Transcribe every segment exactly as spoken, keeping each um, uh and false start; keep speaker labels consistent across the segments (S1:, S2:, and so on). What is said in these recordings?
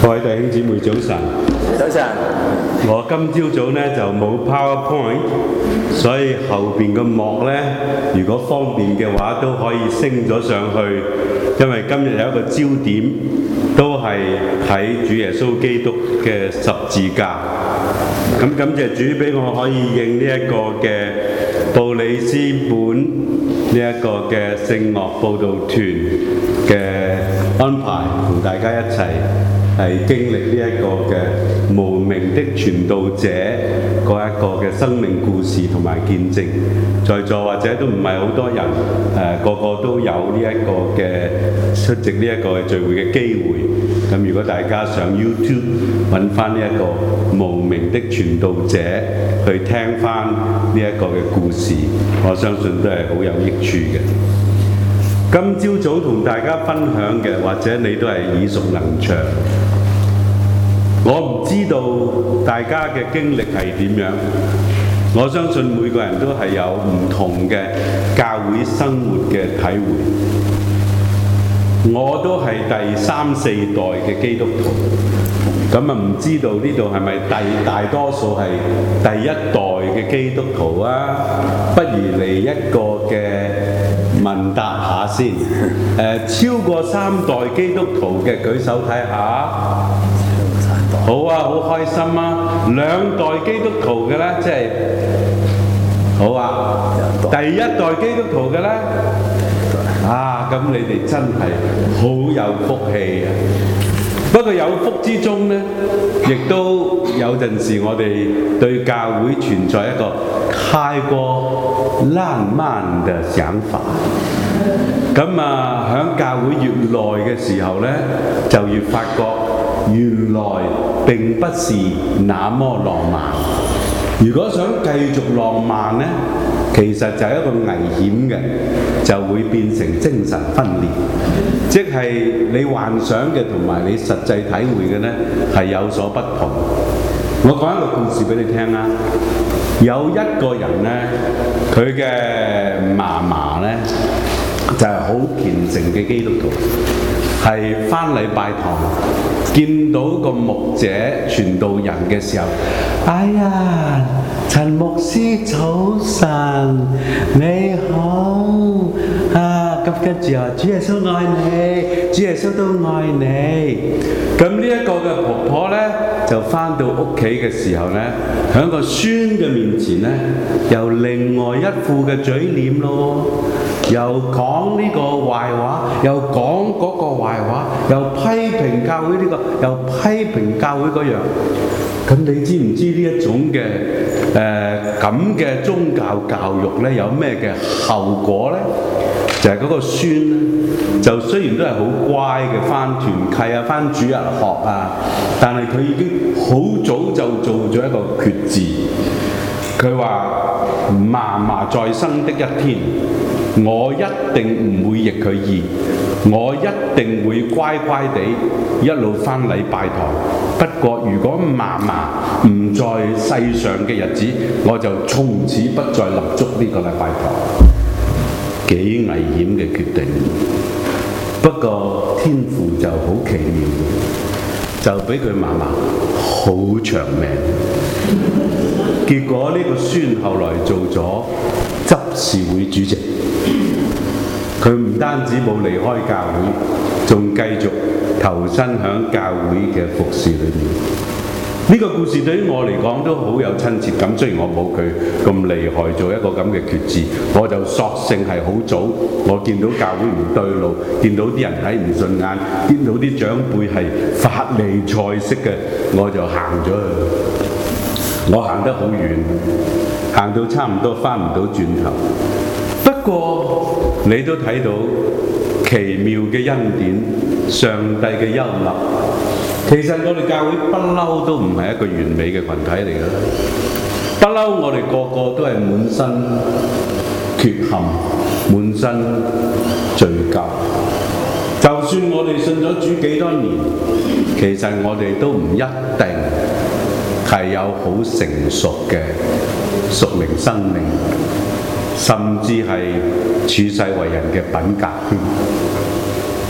S1: 各位弟兄姊妹早晨，
S2: 早晨。
S1: 我今朝早咧就冇 PowerPoint， 所以後邊嘅幕咧，如果方便嘅話都可以升咗上去，因為今日有一個焦點都係睇主耶穌基督嘅十字架。咁感謝主俾我可以應呢一個嘅布里斯本呢一個嘅聖樂佈道團嘅安排，同大家一齊係經歷呢一個嘅無名的傳道者嗰一個嘅生命故事同埋見證。在座或者都唔係好多人，誒、呃、個個都有呢一個嘅出席呢一個聚會嘅機會。咁如果大家上 YouTube 揾翻呢一個無名的傳道者去聽翻呢一個嘅故事，我相信都係好有益處嘅。今朝早同大家分享嘅，或者你都係耳熟能詳。我唔知道大家嘅經歷係點樣，我相信每個人都係有唔同嘅教會生活嘅體會。我都係第三四代嘅基督徒，咁啊唔知道呢度係咪第大多數係第一代嘅基督徒啊？不如嚟一個嘅問答下先。誒、呃，超過三代基督徒嘅舉手睇下。好啊，好開心啊！兩代基督徒嘅咧，即係好啊。第一代基督徒嘅咧，啊，咁你哋真係好有福氣啊！不過有福之中咧，亦都有陣時我哋對教會存在一個太過浪漫嘅想法。咁啊，響教會越耐嘅時候咧，就越發覺原來並不是那麼浪漫。如果想繼續浪漫呢，其實就係一個危險嘅，就會變成精神分裂，即係你幻想嘅同埋你實際體會嘅呢係有所不同。我講一個故事俾你聽啦。有一個人呢，佢嘅嫲嫲呢就係好虔誠嘅基督徒，係返禮拜堂，見到個牧者傳道人嘅時候，哎呀，陳牧師早晨，你好啊！咁跟住話，主耶穌愛你，主耶穌都愛你。咁呢一個嘅婆婆呢，就返到屋企嘅時候呢，喺個孫嘅面前呢，又另外一副嘅嘴臉咯，又講呢個壞話，又講嗰個壞話，又批評教會呢個，又批評教會嗰樣。咁你知唔知呢一種嘅誒咁嘅宗教教育呢，有咩嘅後果呢？就係嗰個孫呢，就雖然都係好乖嘅，返團契啊，返主日學啊，但係佢已經好早就做咗一個決志。佢話：嫲嫲在生的一天，我一定唔會逆佢意，我一定會乖乖地一路返禮拜堂。不過如果嫲嫲唔在世上嘅日子，我就從此不再立足呢個禮拜堂。幾危險嘅決定。不過天父就好奇妙，就俾佢嫲嫲好長命。結果呢個孫後來做咗執事會主席，佢唔單止冇離開教會，仲繼續投身響教會嘅服事裏面。呢個故事對於我嚟講都好有親切感，雖然我冇佢咁厲害做一個咁嘅決志，我就索性係好早，我見到教會唔對路，見到啲人睇唔順眼，見到啲長輩係法利賽式嘅，我就行咗去。我行得好遠，行到差唔多返唔到轉頭。不過你都睇到奇妙嘅恩典，上帝嘅幽默。其實我哋教會不嬲都唔係一個完美嘅群體嚟㗎啦，不嬲我哋個個都係滿身缺陷、滿身罪疚。就算我哋信咗主幾多年，其實我哋都唔一定係有好成熟嘅屬靈生命，甚至係處世為人嘅品格。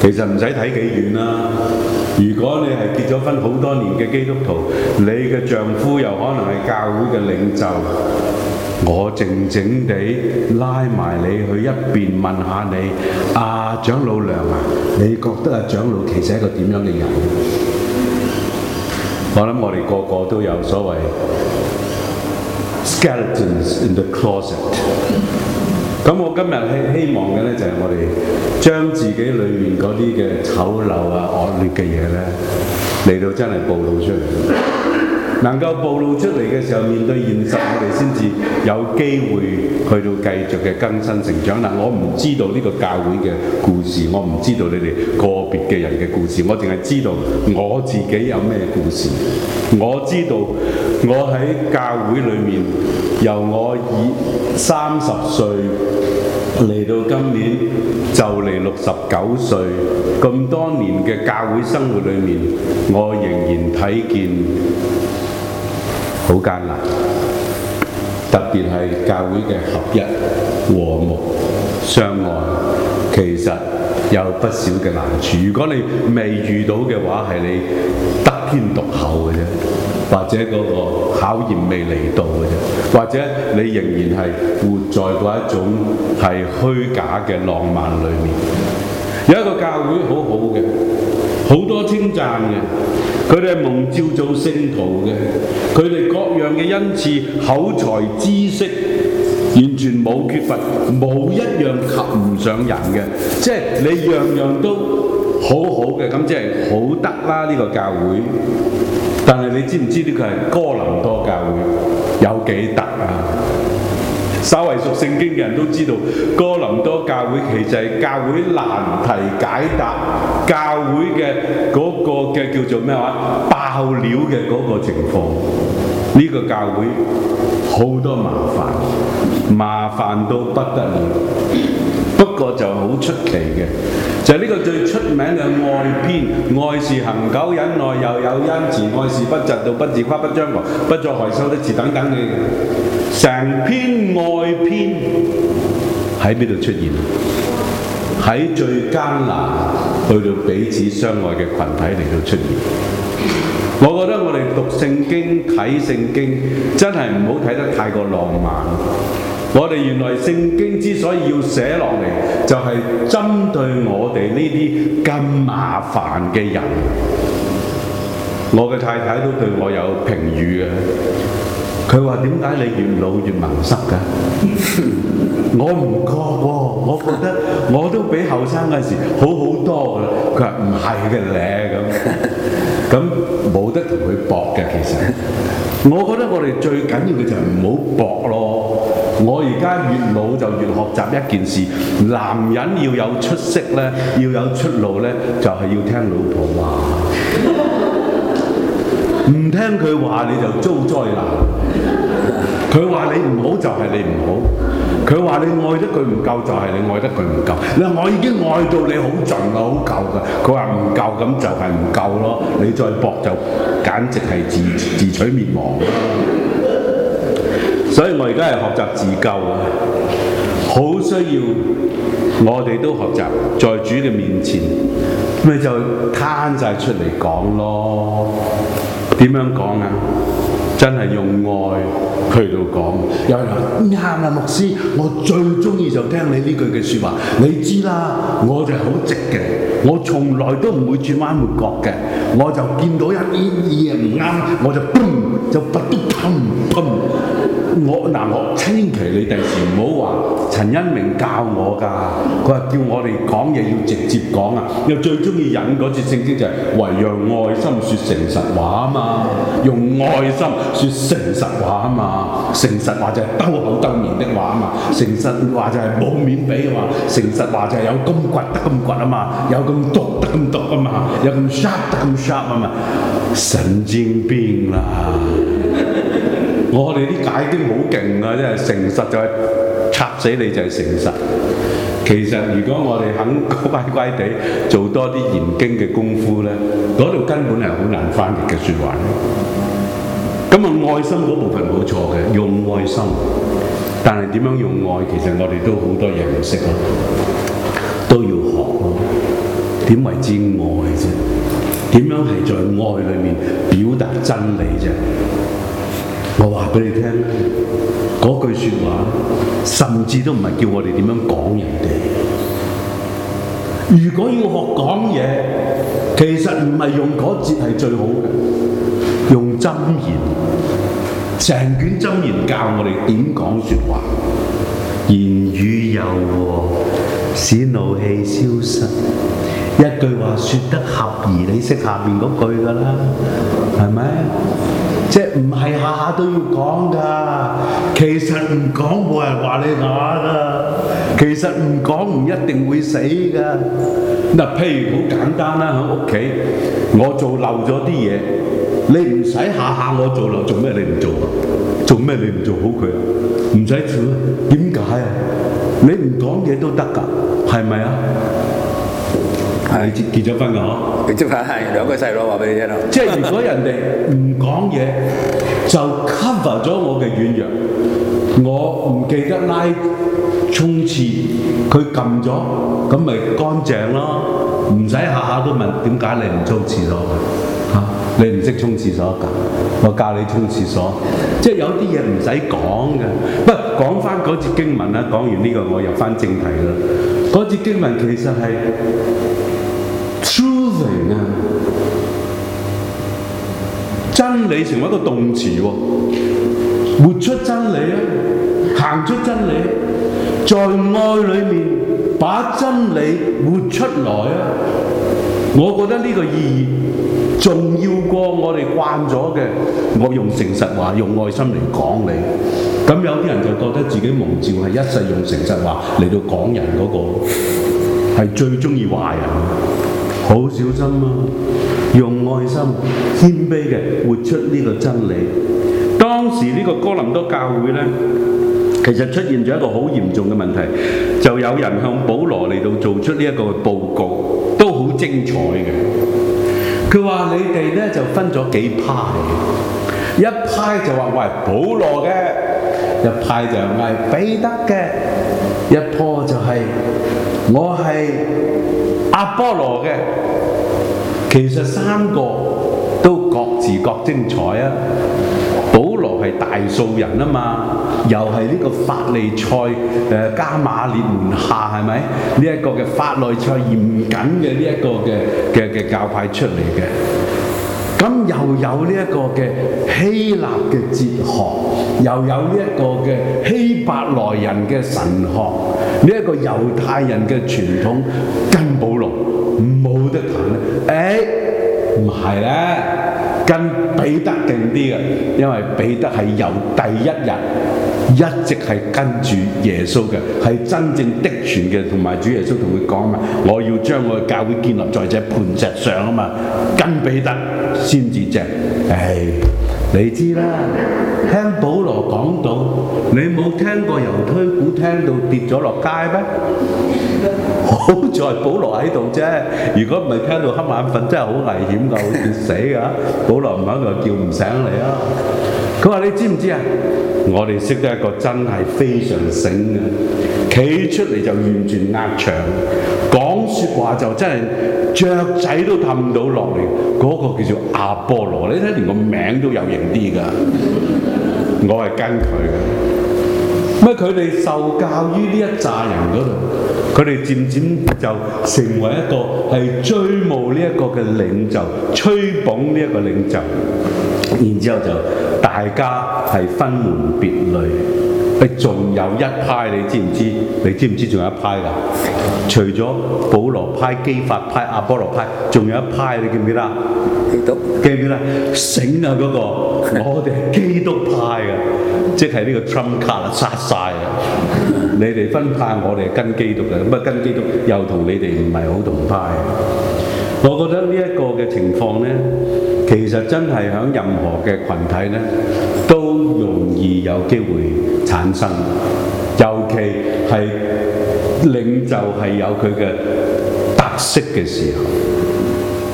S1: 其實唔使睇幾遠啦。如果你係結咗婚好多年嘅基督徒，你嘅丈夫又可能係教會嘅領袖，我靜靜地拉埋你去一邊問下你，啊長老娘啊，你覺得啊長老其實係一個點樣嘅人？我諗我哋個個都有所謂 skeletons in the closet。咁我今日希希望嘅咧就係我哋將自己裏面嗰啲嘅醜陋啊、惡劣嘅嘢咧嚟到真係暴露出嚟。能夠暴露出嚟嘅時候，面對現實，我哋先至有機會去到繼續嘅更新成長。嗱，我唔知道呢個教會嘅故事，我唔知道你哋個別嘅人嘅故事，我淨係知道我自己有咩故事。我知道我喺教會裏面，由我以三十歲嚟到今年就嚟六十九歲，咁多年嘅教會生活裏面，我仍然睇見好艱難，特別係教會嘅合一、和睦、相愛，其實有不少嘅難處。如果你未遇到嘅話，係你得天獨厚嘅啫，或者嗰個考驗未嚟到嘅啫，或者你仍然係活在嗰一種係虛假嘅浪漫裏面。有一個教會好好嘅，好多稱讚嘅，佢哋係蒙召做聖徒嘅，佢哋各樣嘅恩賜、口才、知識，完全冇缺乏，冇一樣及唔上人嘅，即係你樣樣都好好嘅，咁即係好得啦呢個教會。但係你知唔知呢個係哥林多教會有幾得啊？稍為熟聖經嘅人都知道，哥林多教會其實係教會難題解答，教會嘅嗰個嘅叫做咩話爆料嘅嗰個情況。呢、這個教會好多麻煩，麻煩到不得了。不過就好出奇嘅，就係、是、呢個最出名嘅愛篇，愛是恒久忍耐，又有恩慈；愛是不嫉妒，不自誇，不張狂，不作害羞的事等等嘅。成篇愛篇喺邊度出現？喺最艱難去到彼此相愛嘅群體嚟到出現。我覺得我哋讀聖經睇聖經真係唔好睇得太過浪漫。我哋原來聖經之所以要寫落嚟，就係、是、針對我哋呢啲咁麻煩嘅人。我嘅太太都對我有評語嘅。佢話點解你越老越盲塞㗎？我唔覺喎，我覺得我都比後生嗰時好好多㗎啦。佢話唔係嘅咧咁，咁冇得同佢搏嘅其實。我覺得我哋最緊要嘅就係唔好搏咯。我而家越老就越學習一件事，男人要有出息咧，要有出路咧，就係、是、要聽老婆話。唔聽佢話你就遭災難。佢話你唔好就係你唔好，佢話你愛得佢唔夠就係你愛得佢唔夠。你話我已經愛到你好盡啦，好夠㗎。佢話唔夠咁就係唔夠咯，你再搏就簡直係自自取滅亡啦。所以我而家係學習自救啊，好需要我哋都學習在主嘅面前，咪就攤晒出嚟講咯。點樣講啊？真係用愛去到講。有人話啱啊，牧師，我最中意就聽你呢句嘅説話。你知啦，我就係好直嘅，我從來都唔會轉彎抹角嘅。我就見到一啲嘢唔啱，我就砰就不啲砰砰。我嗱我千祈你第時唔好話陳恩明教我㗎，佢話叫我哋講嘢要直接講啊。又最中意引嗰節聖經就係惟讓愛心説誠實話啊嘛，用愛心説誠實話啊嘛，誠實話就係兜口兜面的話啊嘛，誠實話就係冇面俾啊嘛，誠實話就係有咁掘得咁掘啊嘛，有咁毒得咁毒啊嘛，有咁 sharp 得咁 sharp 啊嘛，神經病啦！我哋啲解經好勁啊！真係誠實就係插死你就係誠實。其實如果我哋肯乖乖地做多啲研經嘅功夫咧，嗰度根本係好難翻譯嘅説話。咁啊，愛心嗰部分冇錯嘅，用愛心。但係點樣用愛，其實我哋都好多嘢唔識咯，都要學咯。點
S2: 點為之愛啫？點樣係在愛裏面表達真理啫？我話俾你聽，嗰句説話甚至都唔係叫我哋點樣講人哋。如果要學講嘢，其實唔係用嗰節係最好嘅，用箴言，成卷箴言教我哋點講説話。言語柔和，使怒氣消失。一句話説得合宜，你識下面嗰句㗎啦，係咪？即係唔係下下都要講㗎？其實唔講冇人話你啞㗎。其實唔講唔一定會死㗎。嗱，譬如好簡單啦，喺屋企我做漏咗啲嘢，你唔使下下我做漏，做咩你唔做啊？做咩你唔做好佢啊？唔使做啊？點解啊？你唔講嘢都得㗎，係咪啊？係結結咗婚㗎嗬？
S3: 結咗婚係兩個細佬話俾你聽咯。
S2: 即係如果人哋唔講嘢，就 cover 咗我嘅軟弱。我唔記得拉沖廁，佢撳咗，咁咪乾淨咯。唔使下下都問點解你唔沖廁所㗎？嚇，你唔識沖廁所㗎？我教你沖廁所。即係有啲嘢唔使講嘅。不過講翻嗰節經文啦，講完呢個我入翻正題啦。嗰節經文其實係 truthing 啊，真理成為一個動詞喎，活出真理啊，行出真理，在愛裏面把真理活出來啊！我覺得呢個意義仲要過我哋慣咗嘅，我用誠實話、用愛心嚟講你。咁有啲人就覺得自己蒙召係一世用誠實話嚟到講人嗰個，係最中意話人。好小心啊！用愛心、謙卑嘅活出呢個真理。當時呢個哥林多教會呢，其實出現咗一個好嚴重嘅問題，就有人向保羅嚟到做出呢一個報告，都好精彩嘅。佢話你哋呢就分咗幾派，一派就話我係保羅嘅，一派就係彼得嘅，一派就係我係阿波羅嘅。其實三個都各自各精彩啊！保羅係大數人啊嘛，又係呢個法利賽誒加馬列門下係咪？呢一個嘅法利賽嚴謹嘅呢一個嘅嘅嘅教派出嚟嘅。咁又有呢一個嘅希臘嘅哲學，又有呢一個嘅希伯來人嘅神學，呢一個猶太人嘅傳統，跟保羅冇得談咧。誒唔係咧，跟彼得勁啲嘅，因為彼得係由第一日一直係跟住耶穌嘅，係真正的傳嘅，同埋主耶穌同佢講嘛，我要將我嘅教會建立在這磐石上啊嘛，跟彼得先至正。唉，你知啦，聽保羅講到，你冇聽過猶推古聽到跌咗落街咩？好在保羅喺度啫，如果唔係聽到瞌眼瞓，真係好危險㗎，會跌死㗎。保羅唔喺度叫唔醒你啊！佢話你知唔知啊？我哋識得一個真係非常醒嘅，企出嚟就完全壓場，講説話就真係雀仔都氹到落嚟。嗰、那個叫做阿波羅，你睇連個名都有型啲㗎。我係跟佢嘅。乜佢哋受教於呢一紮人嗰度，佢哋漸漸就成為一個係追慕呢一個嘅領袖，吹捧呢一個領袖，然之後就大家係分門別類。誒，仲有一派，你知唔知？你知唔知仲有一派㗎？除咗保羅派、基法派、阿波羅派，仲有一派，你記唔記得？
S3: 基督
S2: 記唔記得？醒啊嗰個，我哋係基督派啊！即係呢個 Trump 卡啦，殺晒啊！你哋分派，我哋係跟基督嘅，咁啊跟基督又同你哋唔係好同派。我覺得呢一個嘅情況咧，其實真係喺任何嘅群體咧，都容易有機會產生，尤其係領袖係有佢嘅特色嘅時候。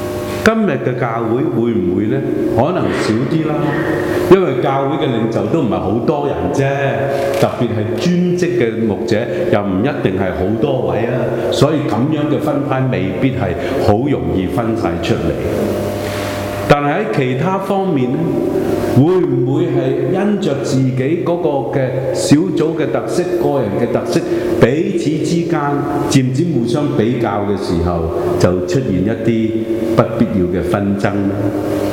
S2: 今日嘅教會會唔會呢？可能少啲啦，因為教會嘅領袖都唔係好多人啫，特別係專職嘅牧者又唔一定係好多位啊，所以咁樣嘅分派未必係好容易分晒出嚟。但係喺其他方面呢，會唔會係因着自己嗰個嘅小組嘅特色、個人嘅特色，彼此之間漸漸互相比較嘅時候，就出現一啲不必要嘅紛爭呢？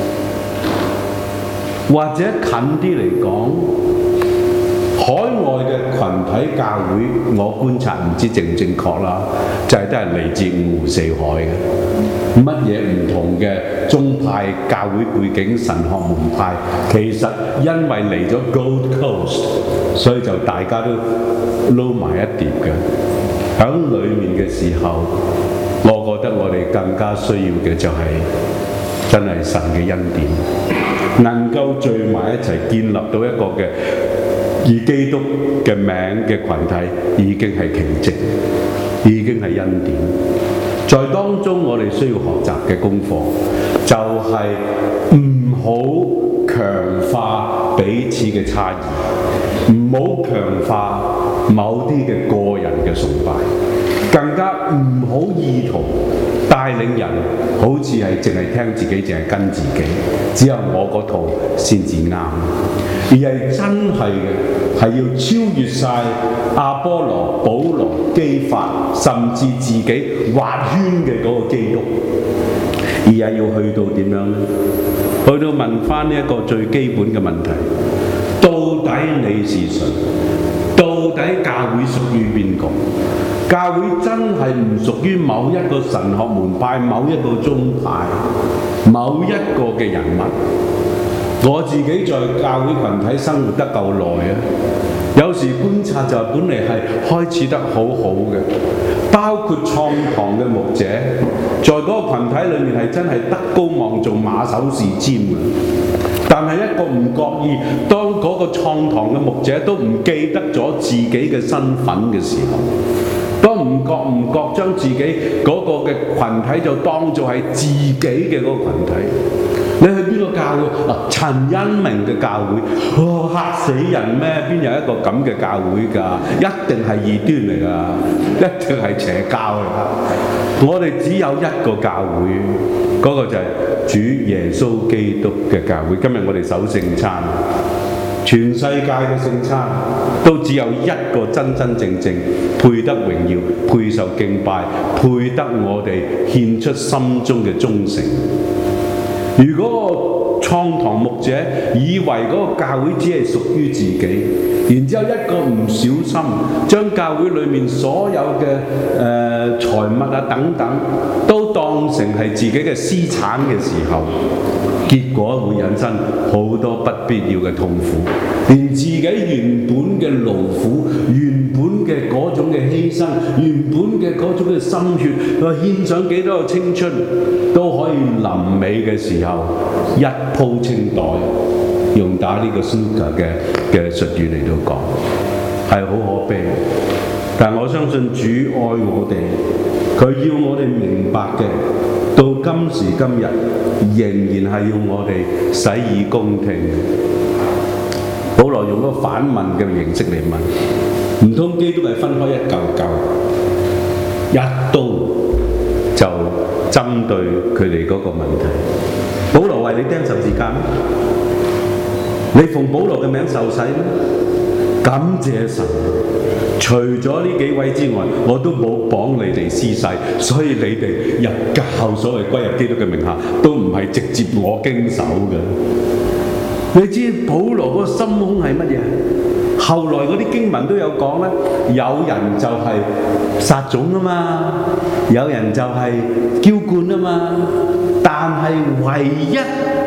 S2: 或者近啲嚟講，海外嘅群體教會，我觀察唔知正唔正確啦，就係、是、都係嚟自五湖四海嘅。乜嘢唔同嘅宗派、教會背景、神學門派，其實因為嚟咗 Gold Coast， 所以就大家都撈埋一碟嘅。喺裡面嘅時候，我覺得我哋更加需要嘅就係真係神嘅恩典，能夠聚埋一齊建立到一個嘅以基督嘅名嘅群體，已經係奇蹟，已經係恩典。在當中我哋需要學習嘅功課，就係唔好強化彼此嘅差異，唔好強化某啲嘅個人嘅崇拜，更加唔好意圖帶領人好似係淨係聽自己，淨係跟自己，只有我嗰套先至啱，而係真係嘅係要超越晒亞波羅、保羅、基法，甚至自己畫圈嘅嗰個基督，而係要去到點樣呢？去到問翻呢一個最基本嘅問題：到底你是誰？到底教會屬於邊個？教會真係唔屬於某一個神學門派、某一個宗派、某一個嘅人物。我自己在教會群體生活得夠耐啊，有時觀察就本嚟係開始得好好嘅，包括創堂嘅牧者，在嗰個群體裏面係真係德高望重、馬首是瞻嘅。但係一個唔覺意，當嗰個創堂嘅牧者都唔記得咗自己嘅身份嘅時候，當唔覺唔覺將自己嗰個嘅群體就當做係自己嘅嗰個群體。你去邊個教會？啊，陳恩明嘅教會，哇，嚇死人咩？邊有一個咁嘅教會㗎？一定係異端嚟㗎，一定係邪教嚟㗎。我哋只有一個教會，嗰個就係主耶穌基督嘅教會。今日我哋守聖餐，全世界嘅聖餐都只有一個真真正正配得榮耀、配受敬拜、配得我哋獻出心中嘅忠誠。如果個創堂牧者以為嗰個教會只係屬於自己，然之後一個唔小心將教會裏面所有嘅誒、呃、財物啊等等都當成係自己嘅私產嘅時候，結果會引申好多不必要嘅痛苦，連自己原本嘅勞苦、原本嘅嗰種嘅犧牲、原本嘅嗰種嘅心血，佢獻上幾多個青春，都可以臨尾嘅時候一鋪清袋，用打呢個 Suga 嘅嘅術語嚟到講，係好可悲。但我相信主愛我哋，佢要我哋明白嘅，到今時今日仍然係要我哋洗耳恭聽。保羅用嗰個反問嘅形式嚟問，唔通基督係分開一嚿嚿，一刀就針對佢哋嗰個問題？保羅為你釘十字架，你奉保羅嘅名受洗，感謝神。除咗呢幾位之外，我都冇綁你哋施洗，所以你哋入教所謂歸入基督嘅名下，都唔係直接我經手嘅。你知保羅嗰個心胸係乜嘢？後來嗰啲經文都有講咧，有人就係撒種啊嘛，有人就係澆灌啊嘛，但係唯一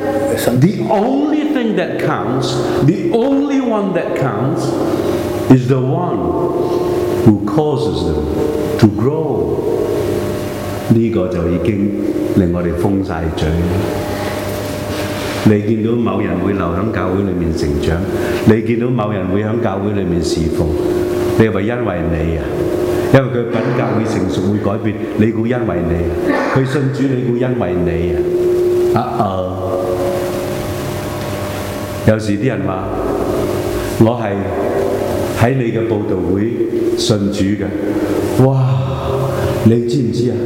S2: the only thing that counts, the only one that counts is the one who causes them to grow。 呢個就已經令我哋封晒嘴。你見到某人會留喺教會裏面成長，你見到某人會喺教會裏面侍奉，你係咪因為你啊？因為佢品格會成熟會改變，你估因為你啊？佢信主，你估因為你啊？ 啊啊！有時啲人話我係喺你嘅佈道會信主嘅，哇！你知唔知啊？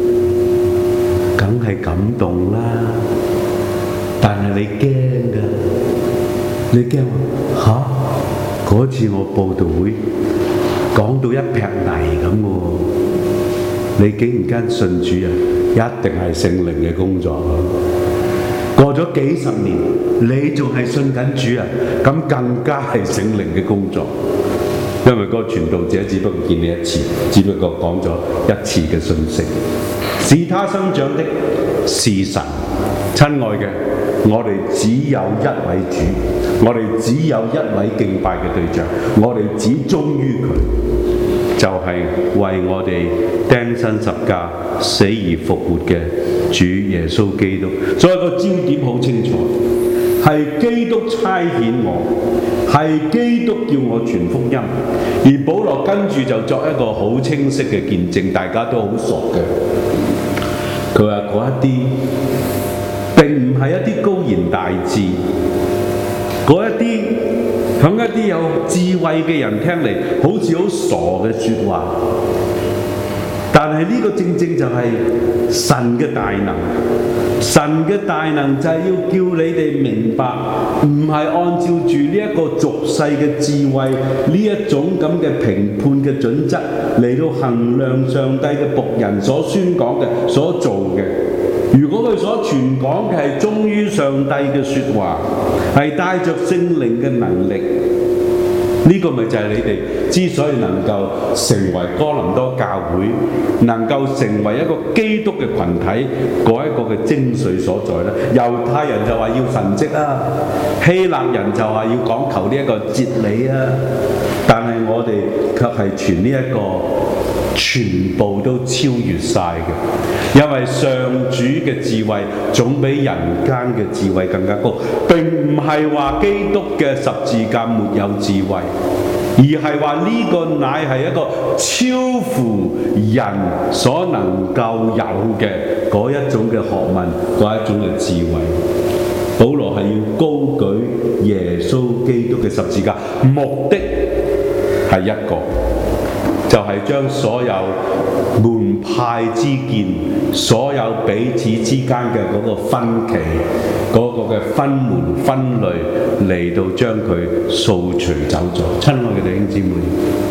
S2: 梗係感動啦，但係你驚㗎，你驚嚇？嗰次我佈道會講到一撇泥咁喎，你竟然間信主啊！一定係聖靈嘅工作。過咗幾十年，你仲係信緊主啊？咁更加係聖靈嘅工作，因為個傳道者只不過見你一次，只不過講咗一次嘅信息。使他生長的是神，親愛嘅，我哋只有一位主，我哋只有一位敬拜嘅對象，我哋只忠於佢，就係、是、為我哋釘身十架、死而復活嘅主耶穌基督。所以個焦點好清楚，係基督差遣我，係基督叫我傳福音。而保羅跟住就作一個好清晰嘅見證，大家都好熟嘅。佢話嗰一啲並唔係一啲高言大智，嗰一啲響一啲有智慧嘅人聽嚟好似好傻嘅説話，但係呢個正正就係神嘅大能。神嘅大能就係要叫你哋明白，唔係按照住呢一個俗世嘅智慧，呢一種咁嘅評判嘅準則嚟到衡量上帝嘅僕人所宣講嘅、所做嘅。如果佢所傳講嘅係忠於上帝嘅説話，係帶着聖靈嘅能力，呢個咪就係你哋之所以能夠成為哥林多教會，能夠成為一個基督嘅群體嗰一個嘅精髓所在咧。猶太人就話要神蹟啊，希臘人就話要講求呢一個哲理啊，但係我哋卻係傳呢一個全部都超越晒嘅，因為上主嘅智慧總比人間嘅智慧更加高。並唔係話基督嘅十字架沒有智慧，而係話呢個乃係一個超乎人所能夠有嘅嗰一種嘅學問，嗰一種嘅智慧。保羅係要高舉耶穌基督嘅十字架，目的係一個，就係將所有門派之見、所有彼此之間嘅嗰個分歧、嗰、那個嘅分門分類嚟到將佢掃除走咗。親愛嘅弟兄姊妹，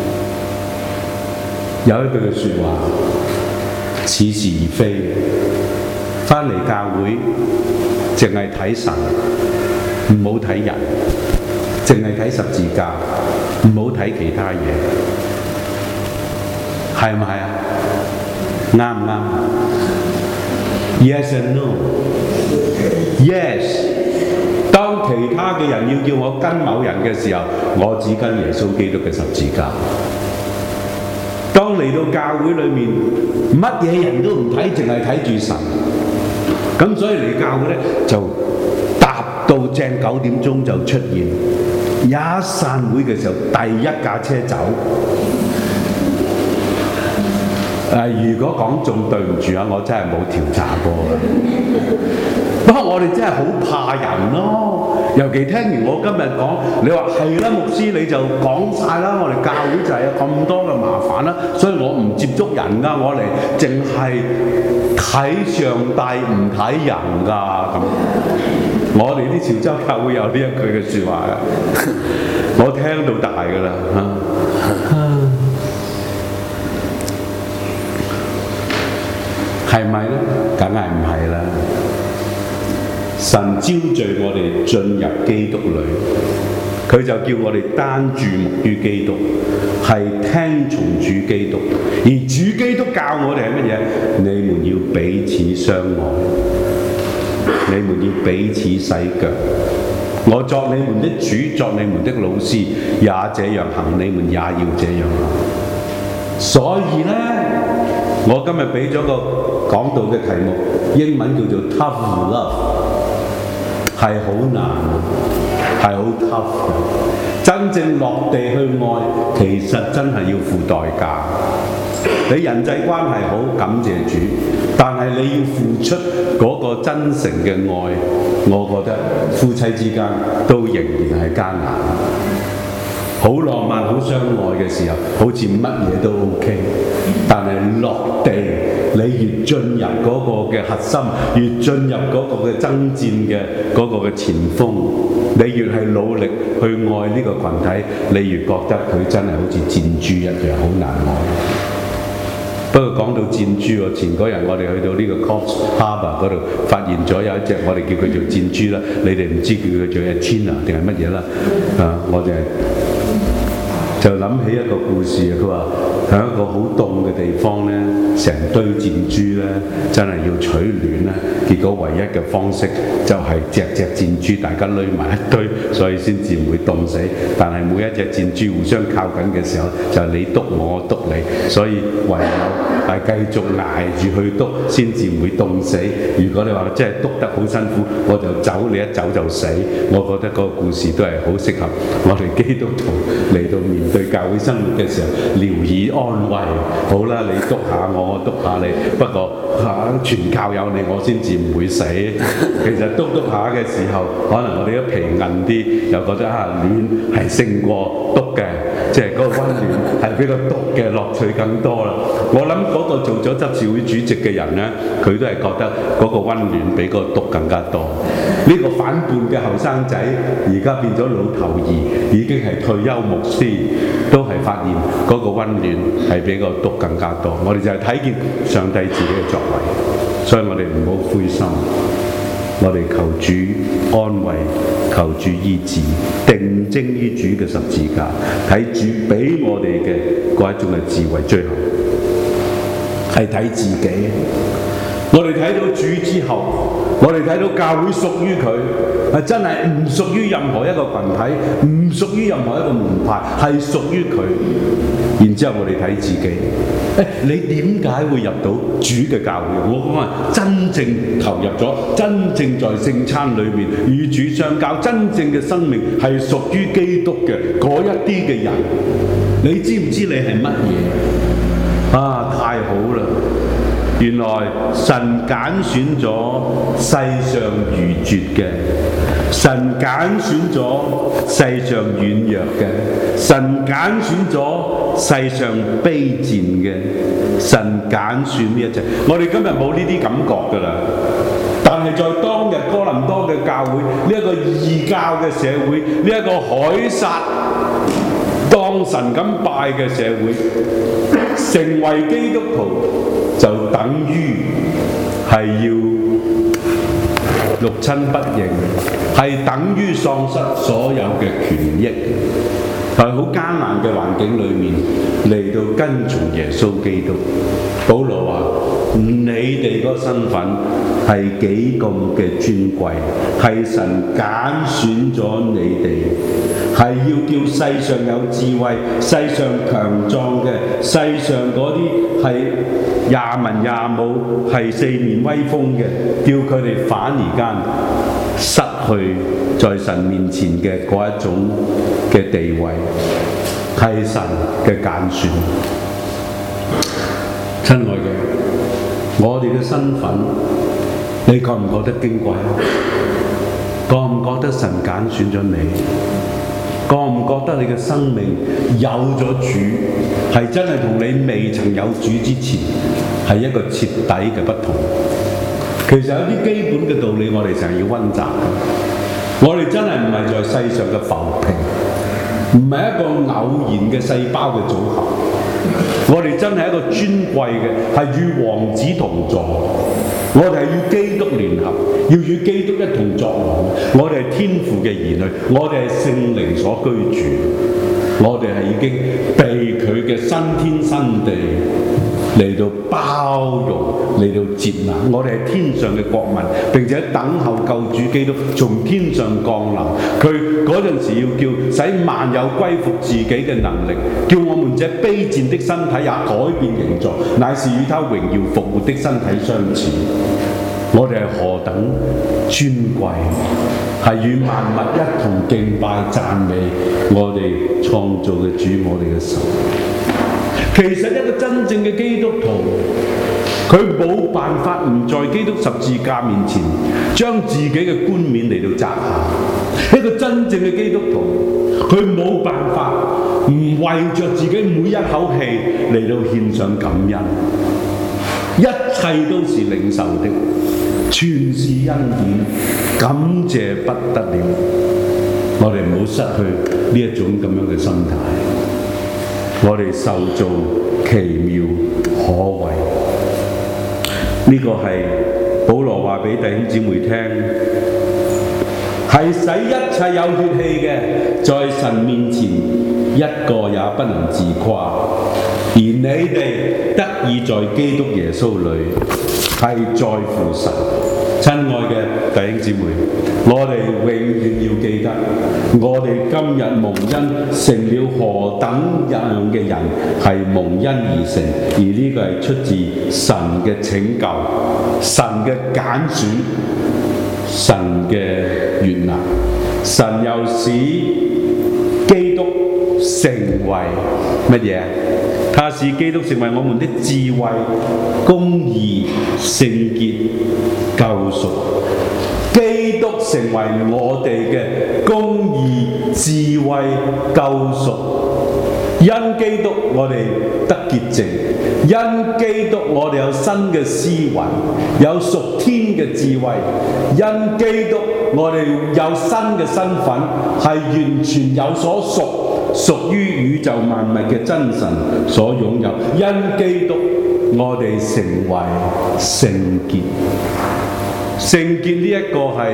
S2: 有一句嘅説話似是而非，返嚟教會淨係睇神，唔好睇人；淨係睇十字架，唔好睇其他嘢。係唔係啊？啱唔啱 ？Yes and no. Yes。當其他嘅人要叫我跟某人嘅時候，我只跟耶穌基督嘅十字架。當嚟到教會裏面，乜嘢人都唔睇，淨係睇住神。咁所以嚟教會咧，就搭到正九點鐘就出現。一散會嘅時候，第一架車走。誒、呃，如果講中對唔住啊，我真係冇調查過啦。不過我哋真係好怕人咯，尤其聽完我今日講，你話係啦，牧師你就講晒啦，我哋教會就係有咁多嘅麻煩啦，所以我唔接觸人㗎，我哋淨係睇上帝唔睇人㗎咁。我哋啲潮州教會有呢一句嘅説話嘅，我聽到大㗎啦嚇。係咪咧？梗係唔係啦！神招聚我哋進入基督裏，佢就叫我哋單注目於基督，係聽從主基督。而主基督教我哋係乜嘢？你們要彼此相愛，你們要彼此洗腳。我作你們的主，作你們的老師，也這樣行，你們也要這樣行。所以咧，我今日俾咗個講道嘅題目，英文叫做 Tough Love， 係好難，係好 tough 嘅。真正落地去愛，其實真係要付代價。你人際關係好，感謝主，但係你要付出嗰個真誠嘅愛，我覺得夫妻之間都仍然係艱難。好浪漫、好相愛嘅時候，好似乜嘢都 OK， 但係落地，你越進入嗰個嘅核心，越進入嗰個嘅爭戰嘅嗰個嘅前鋒，你越係努力去愛呢個群體，你越覺得佢真係好似箭豬一樣，好難愛。不過講到箭豬喎，前嗰日我哋去到呢個 Coffs Harbour 嗰度，發現咗有一隻，我哋叫佢做箭豬啦，你哋唔知叫佢做 Echina 定係乜嘢啦？啊，我就係、就諗起一個故事啊，佢話喺一個好凍嘅地方咧，成堆箭豬咧，真係要取暖咧，結果唯一嘅方式就係隻隻箭豬大家攆埋一堆，所以先至唔會凍死。但係每一隻箭豬互相靠緊嘅時候，就係你篤我，我篤你，所以唯有係繼續捱住去篤，先至唔會凍死。如果你話真係篤得好辛苦，我就走，你一走就死。我覺得嗰個故事都係好適合我哋基督徒嚟到面對教會生活嘅時候，聊以安慰。好啦，你篤下我，我篤下你，不過嚇、啊、全靠有你，我先至唔會死。其實篤篤下嘅時候，可能我哋都皮韌啲，又覺得啊暖係勝過篤嘅，即係嗰個溫暖係比個篤嘅樂趣更多啦。我諗嗰個做咗執事會主席嘅人呢，佢都係覺得嗰個溫暖比個篤更加多。呢、這個反叛嘅後生仔，而家變咗老頭兒，已經係退休牧師，都係發現嗰個溫暖係比個篤更加多。我哋就係睇見上帝自己嘅作為，所以我哋唔好灰心，我哋求主安慰，求主醫治，定睛於主嘅十字架，睇主俾我哋嘅嗰一種嘅智慧。最後係睇自己。我哋睇到主之後，我哋睇到教會屬於佢，係真係唔屬於任何一個群體，唔屬於任何一個門派，係屬於佢。然之後我哋睇自己，誒，你點解會入到主嘅教會？我講係真正投入咗，真正在聖餐裏面與主相交，真正嘅生命係屬於基督嘅嗰一啲嘅人。你知唔知你係乜嘢？啊，太好啦！原來神揀選咗世上愚拙嘅，神揀選咗世上軟弱嘅，神揀選咗世上卑賤嘅，神揀選呢一切。我哋今日冇呢啲感覺㗎啦，但係在當日哥林多嘅教會，呢一個異教嘅社會，呢一個凱撒當神咁拜嘅社會，成為基督徒就等於係要六親不認，係等於喪失所有嘅權益，係好艱難嘅環境裏面嚟到跟從耶穌基督。保羅話：你哋個身份係幾咁嘅尊貴，係神揀選咗你哋，係要叫世上有智慧、世上強壯嘅、世上嗰啲係廿文廿武、係四面威風嘅，叫佢哋反而間失去在神面前嘅嗰一種嘅地位，係神嘅揀選。親愛嘅，我哋嘅身份，你覺唔覺得矜貴？覺唔覺得神揀選咗你？覺唔覺得你嘅生命有咗主，係真係同你未曾有主之前係一個徹底嘅不同？其實有啲基本嘅道理，我哋成日要溫習嘅。我哋真係唔係在世上嘅浮萍，唔係一個偶然嘅細胞嘅組合。我哋真係一個尊貴嘅，係與王子同坐。我哋係與基督聯合，要與基督一同作王。我哋係天父嘅兒女，我哋係聖靈所居住。我哋係已經被佢嘅新天新地嚟到包容，嚟到接納。我哋係天上嘅國民，並且等候救主基督從天上降臨。佢嗰陣時要叫使萬有歸服自己嘅能力，叫我們這卑賤的身體也改變形狀，乃是與他榮耀復活的身體相似。我哋係何等尊貴，係與萬物一同敬拜讚美我哋創造嘅主，我哋嘅神。其實一個真正嘅基督徒， 佢冇辦法唔在基督十字架面前將自己嘅冠冕嚟到摘下。一個真正嘅基督徒，佢冇辦法唔為着自己每一口氣嚟到獻上感恩，一切都是領受的，全是恩典，感謝不得了。我哋唔好失去呢一種咁樣嘅心態。我哋受造奇妙可畏，呢、這個係保羅話俾弟兄姊妹聽，係使一切有血氣嘅，在神面前一個也不能自誇，而你哋得以在基督耶穌裏，係在乎神。親愛嘅弟兄姊妹，我哋永遠要記得，我哋今日蒙恩成了何等樣嘅人，係蒙恩而成，而呢個係出自神嘅拯救、神嘅揀選、神嘅悅納。神又使基督成為乜嘢？他使基督成為我們的智慧、公義、聖潔、救贖。基督成為我哋嘅公義、智慧、救贖。因基督我哋得潔淨，因基督我哋有新嘅思維，有屬天嘅智慧。因基督我哋有新嘅身份，係完全有所屬，屬於宇宙萬物嘅真神所擁有。因基督我哋成為聖潔。聖潔呢一個係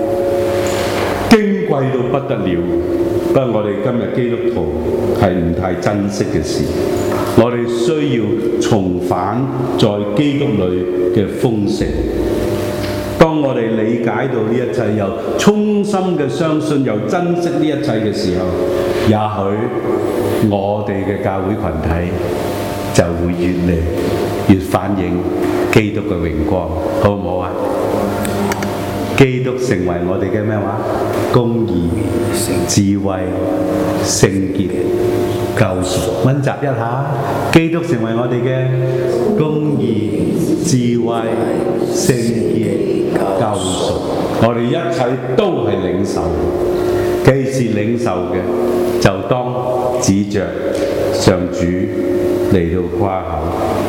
S2: 矜貴到不得了，不過我哋今日基督徒係唔太珍惜嘅事。我哋需要重返在基督裏嘅豐盛。當我哋理解到呢一切，又衷心嘅相信，又珍惜呢一切嘅時候，也許我哋嘅教會群體就會越嚟越反映基督嘅榮光，好唔好啊？基督成為我哋嘅咩話？公義、智慧、聖潔、救贖。溫習一下，基督成為我哋嘅公義、智慧、聖潔、救贖。我哋一切都係領受，既是領受嘅，就當指着上主嚟到誇口。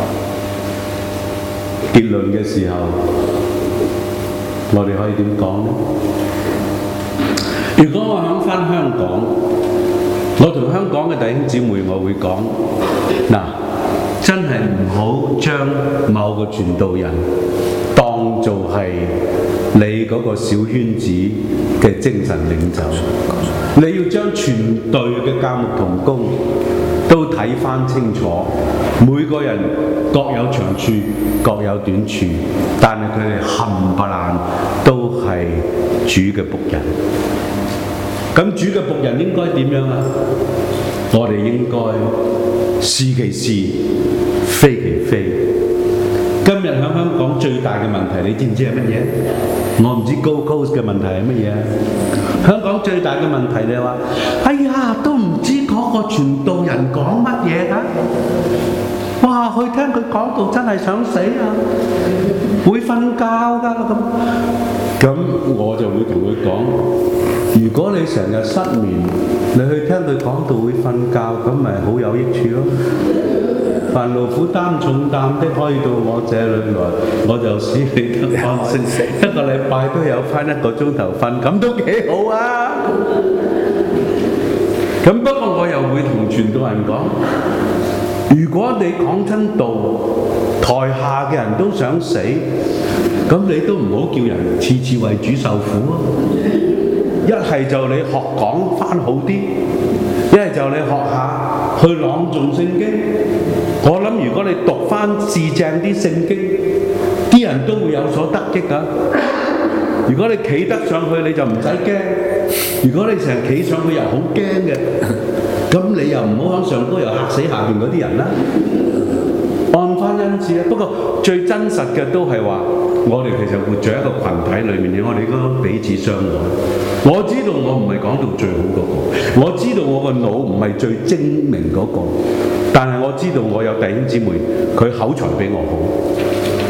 S2: 結論嘅時候，我哋可以點講呢？如果我肯返香港，我同香港嘅弟兄姊妹我會講，嗱，真係唔好將某個傳道人當做係你嗰個小圈子嘅精神領袖，你要將全隊嘅教牧同工都睇返清楚，每個人各有長處，各有短處，但係佢哋冚唪唥都係主嘅僕人。咁主嘅僕人應該點樣啊？我哋應該是其是，非其非。今日喺香港最大嘅問題，你知唔知係乜嘢？我唔知 Gold Coast 嘅問題係乜嘢。香港最大嘅問題你話，哎呀，都唔知嗰個傳道人講乜嘢㗎？哇！去聽佢講道真係想死啊，會瞓覺㗎咁。咁我就會同佢講，如果你成日失眠，你去聽佢講道會瞓覺，咁咪好有益處咯。凡勞苦擔重擔的，可以到我這裏來，我就使你得安息。一個禮拜都有返一個鐘頭瞓，咁都幾好啊！咁不過我又會同傳道人講，如果你講真道，台下嘅人都想死，咁你都唔好叫人次次為主受苦啊！一係就你學講返好啲，一係就你學下去朗誦聖經。我諗如果你讀返字正啲聖經，啲人都會有所得益㗎。如果你企得上去，你就唔使驚；如果你成日企上去又好驚嘅，咁你又唔好響上高又嚇死下邊嗰啲人啦。按翻恩賜啦。不過最真實嘅都係話，我哋其實活在一個群體裏面，我哋應該彼此相愛。我知道我唔係講到最好嗰個，我知道我個腦唔係最精明嗰個，但係我知道我有弟兄姊妹，佢口才比我好，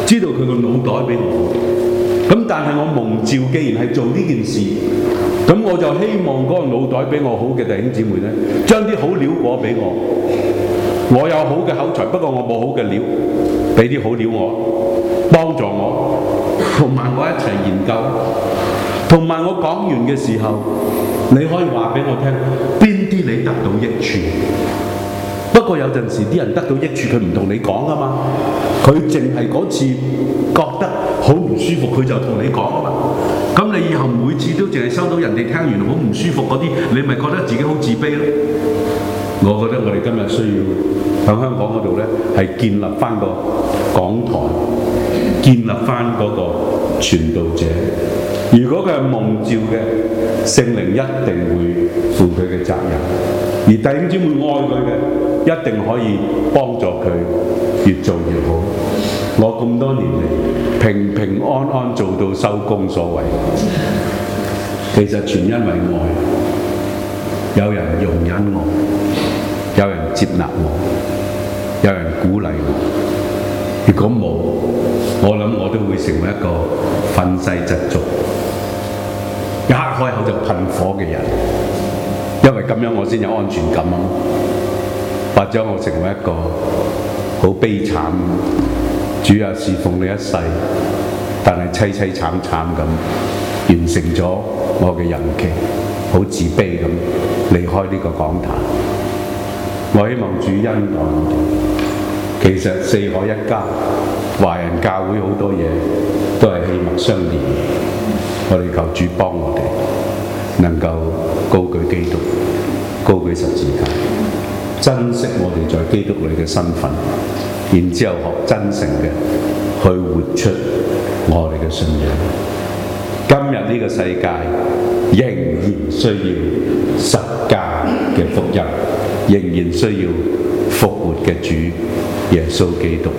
S2: 知道佢個腦袋比我好。咁但係我蒙召，既然係做呢件事，咁我就希望嗰個腦袋比我好嘅弟兄姊妹咧，將啲好料果俾我。我有好嘅口才，不過我冇好嘅料，俾啲好料我，幫助我，同埋我一齊研究。同埋我講完嘅時候，你可以話俾我聽，邊啲你得到益處。不過有陣時啲人得到益處，佢唔同你講啊嘛，佢淨係嗰次覺得好唔舒服，佢就同你講啊嘛。咁你以後每次都淨係收到人哋聽完好唔舒服嗰啲，你咪覺得自己好自卑咯。我覺得我哋今日需要喺香港嗰度咧，係建立翻個講台，建立翻嗰個傳道者。如果佢係蒙召嘅，聖靈一定會負佢嘅責任；而弟兄姊妹愛佢嘅，一定可以幫助佢越做越好。我咁多年嚟平平安安做到收工所謂，其實全因為愛，有人容忍我，有人接納我，有人鼓勵我。如果冇，我諗我都會成為一個憤世嫉俗，一開口就噴火嘅人，因為咁樣我先有安全感啊！或者我成為一個好悲慘，主啊侍奉你一世，但係淒淒慘慘咁完成咗我嘅任期，好自卑咁離開呢個講壇。我希望主恩待我哋。其實四海一家，華人教會好多嘢都係氣脈相連。我哋求主幫我哋，能夠高舉基督，高舉十字架，珍惜我哋在基督裏嘅身份，然之後學真誠嘅去活出我哋嘅信仰。今日呢個世界仍然需要十架嘅福音，仍然需要復活嘅主耶穌基督。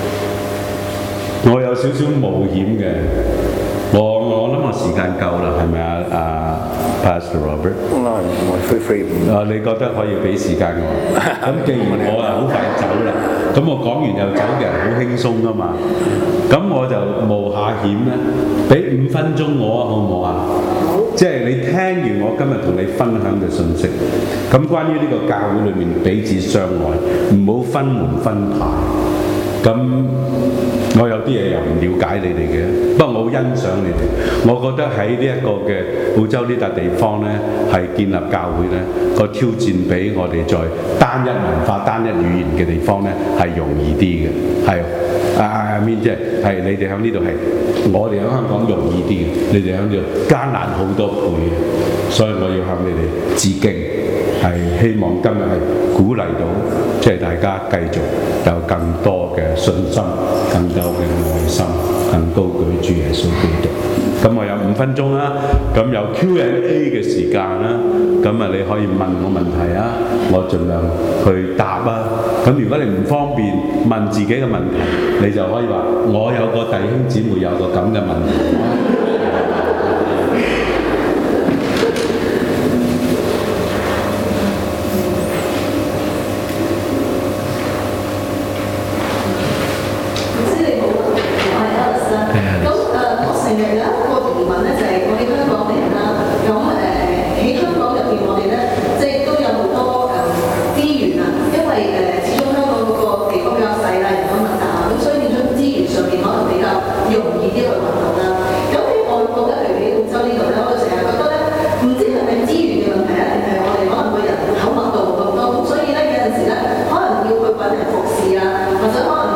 S2: 我有少少冒險嘅，我我諗我時間夠啦，係咪啊？啊 ，Pastor Robert，
S3: 我我 free free。
S2: 啊，你覺得可以俾時間我？咁既然我啊好快走啦，咁我講完又走嘅人好輕鬆噶嘛，咁我就冒下險咧，俾五分鐘我啊，好唔好啊？即係你聽完我今日同你分享嘅信息，咁關於呢個教會裏面彼此相愛，唔好分門分派。咁我有啲嘢又唔了解你哋嘅，不過我好欣賞你哋。我覺得喺呢一個嘅澳洲呢笪地方呢，係建立教會呢個挑戰比我哋在單一文化、單一語言嘅地方呢係容易啲嘅。係啊，I mean即係係你哋喺呢度係，我哋喺香港容易啲嘅，你哋喺呢度艱難好多倍嘅，所以我要向你哋致敬。係希望今日係鼓勵到，即係大家繼續有更多嘅信心、更多嘅愛心、更高舉主耶穌基督。咁我有五分鐘啦，咁有 Q and A 嘅時間啦，咁啊你可以問我問題啊，我盡量去答啊。咁如果你唔方便問自己嘅問題，你就可以話我有個弟兄姊妹有個咁嘅問題。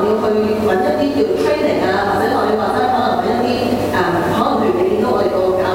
S4: 揾一啲叫 training 啊，或者我哋話齋可能揾一啲誒，可能譬如你見到我哋個教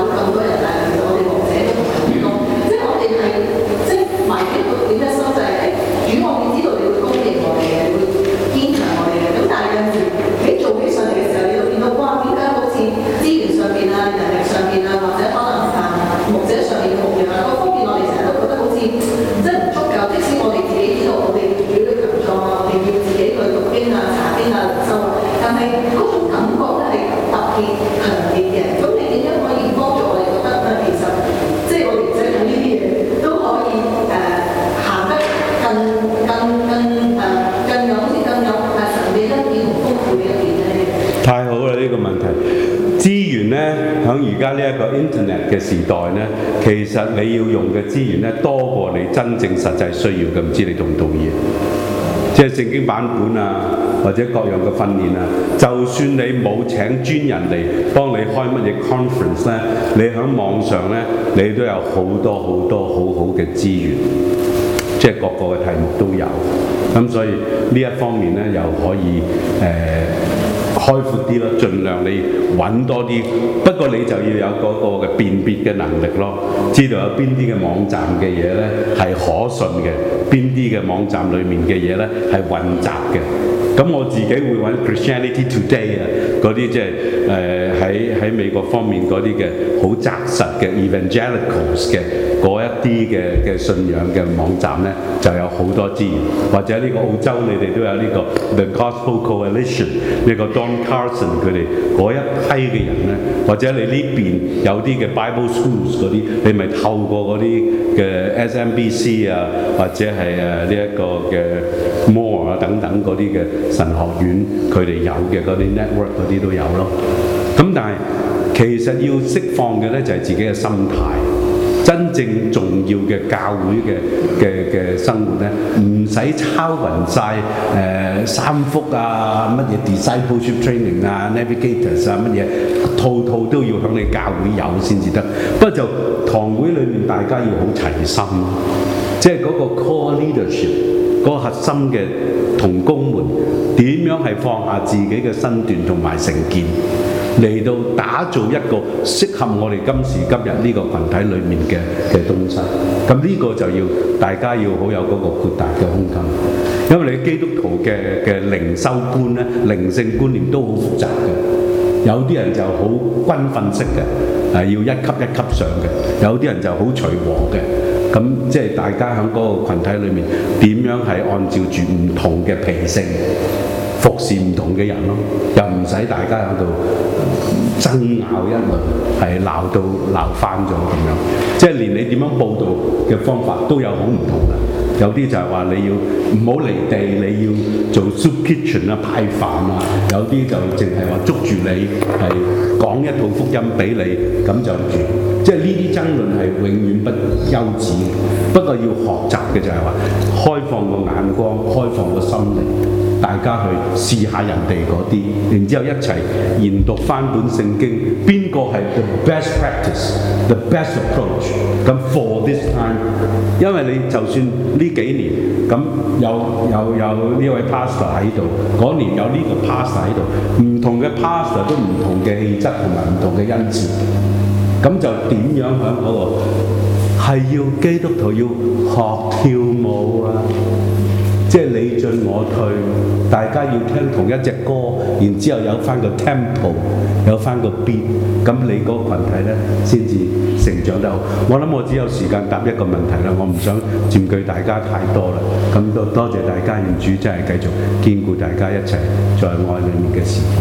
S1: 喺而家呢一個 Internet 嘅時代呢，其實你要用嘅資源呢，多過你真正實際需要嘅，唔知你同唔同意？即係聖經版本啊，或者各樣嘅訓練啊，就算你冇請專人嚟幫你開乜嘢 conference 呢，你喺網上呢，你都有好多好多好好嘅資源，即係各個嘅題目都有。咁所以呢一方面呢，又可以誒、呃、開闊啲咯，盡量你揾多啲。不過你就要有嗰個嘅辨別嘅能力咯，知道有邊啲嘅網站嘅嘢呢係可信嘅，邊啲嘅網站裡面嘅嘢呢係混雜嘅。咁我自己會揾 Christianity Today 啊，嗰啲即係誒喺喺美國方面嗰啲嘅好紮實嘅 evangelicals 嘅嗰一啲嘅嘅信仰嘅網站呢，就有好多資源。或者呢個澳洲你哋都有呢個 The Gospel Coalition， 呢個 Don Carson 佢哋嗰一批嘅人呢，或者你呢邊有啲嘅 Bible Schools 嗰啲，你咪透過嗰啲嘅 S M B C 啊，或者係誒呢一個嘅 Moore 啊等等嗰啲嘅神學院，佢哋有嘅嗰啲 network 嗰啲都有咯。咁但係其實要釋放嘅呢，就係自己嘅心態。真正重要嘅教會嘅嘅嘅生活呢，唔使抄勻晒誒三福啊，乜嘢 discipleship training 啊 ，navigators 啊，乜嘢套套都要響你教會有先至得。不過就堂會裏面大家要好齊心，即係嗰個 core leadership 嗰個核心嘅同工們點樣係放下自己嘅身段同埋成見，嚟到打造一個適合我哋今時今日呢個群體裏面嘅嘅東西。咁呢個就要大家要好有嗰個闊大嘅胸襟，因為你基督徒嘅嘅靈修觀咧、靈性觀念都好複雜嘅。有啲人就好軍訓式嘅，係要一級一級上嘅；有啲人就好隨和嘅。咁即係大家喺嗰個群體裏面點樣係按照住唔同嘅脾性服侍唔同嘅人咯，又唔使大家喺度爭拗一輪，係鬧到鬧翻咗咁樣。即係連你點樣報道嘅方法都有好唔同嘅。有啲就係話你要唔好離地，你要做 soup kitchen 啊、派飯啊；有啲就淨係話捉住你係講一套福音俾你，咁就住。即係呢啲爭論係永遠不休止。不過要學習嘅就係話開放個眼光，開放個心靈，大家去試下人哋嗰啲，然之後一齊研讀翻本聖經，邊個係 the best practice、the best approach？ 咁 for this time， 因為你就算呢幾年咁有有有呢位 pastor 喺度，嗰年有呢個 pastor 喺度，唔同嘅 pastor 都唔同嘅氣質同埋唔同嘅恩賜，咁就點樣喺嗰個係要基督徒要學跳舞啊！即係你進我退，大家要聽同一隻歌，然之後有翻個 tempo， 有翻個 beat， 咁你嗰個羣體咧先至成長得好。我諗我只有時間答一個問題啦，我唔想佔據大家太多啦。咁多多謝大家，願主真係繼續堅固大家一齊在愛裡面嘅時光。